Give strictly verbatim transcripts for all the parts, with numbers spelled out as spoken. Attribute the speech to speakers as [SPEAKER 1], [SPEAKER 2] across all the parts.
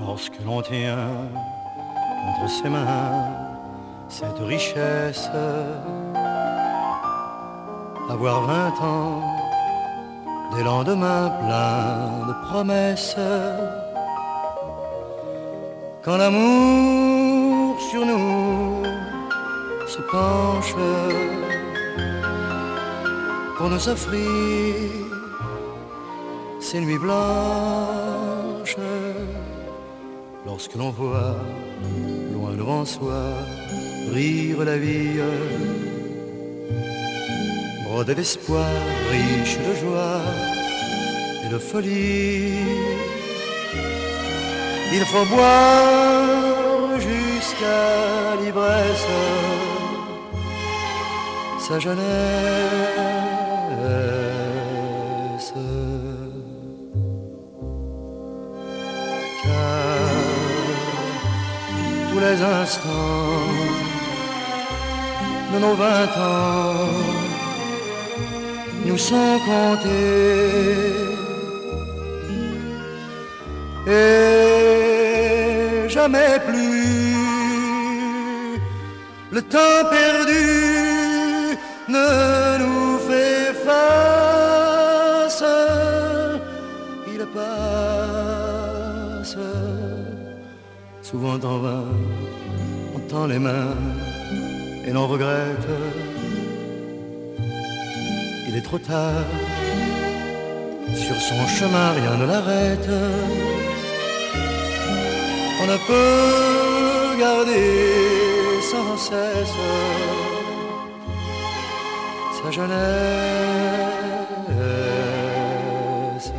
[SPEAKER 1] lorsque l'on tient entre ses mains cette richesse. Avoir vingt ans, des lendemains pleins de promesses. Quand l'amour sur nous se penche pour nous offrir ces nuits blanches, lorsque l'on voit loin devant soi rire la vie, brodée d'espoir, riche de joie et de folie. Il faut boire jusqu'à l'ivresse sa jeunesse, car tous les instants de nos vingt ans nous sont comptés, et jamais plus le temps perdu ne nous fait face. Il passe souvent en vain, on tend les mains et l'on regrette. Il est trop tard, sur son chemin rien ne l'arrête. On ne peut garder sans cesse sa jeunesse.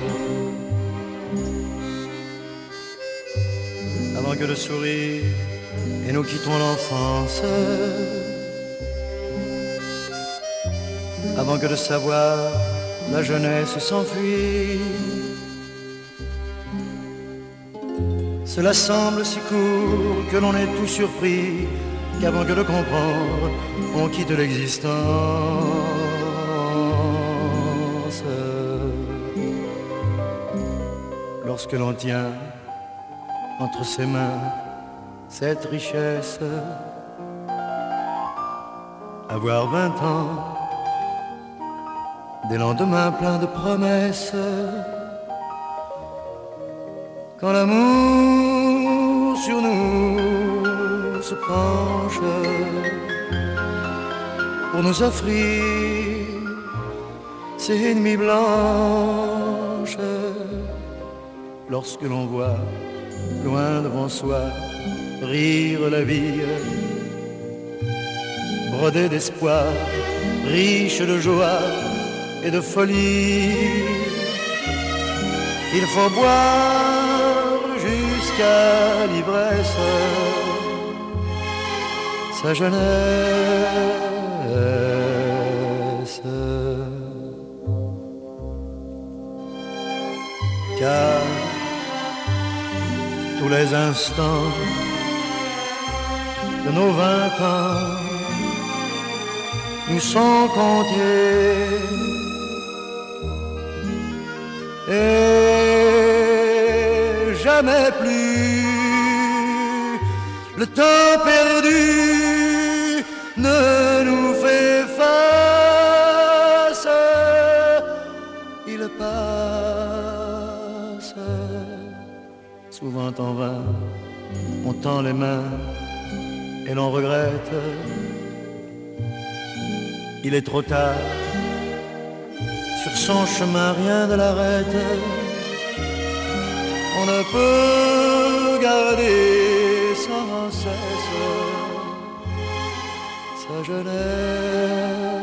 [SPEAKER 1] Avant que le sourire et nous quittons l'enfance, avant que de savoir la jeunesse s'enfuit. Cela semble si court que l'on est tout surpris, qu'avant que de comprendre, on quitte l'existence. Lorsque l'on tient entre ses mains cette richesse, avoir vingt ans, des lendemains pleins de promesses. Quand l'amour sur nous se penche pour nous offrir ces nuits blanches, lorsque l'on voit loin devant soi rire la vie, brodée d'espoir, riche de joie et de folie. Il faut boire jusqu'à l'ivresse sa jeunesse, car tous les instants de nos vingt ans nous sont comptés, et jamais plus le temps perdu ne nous fait face. Il passe souvent en vain, on tend les mains et l'on regrette. Il est trop tard, sur son chemin rien ne l'arrête. On ne peut garder sans cesse sa jeunesse.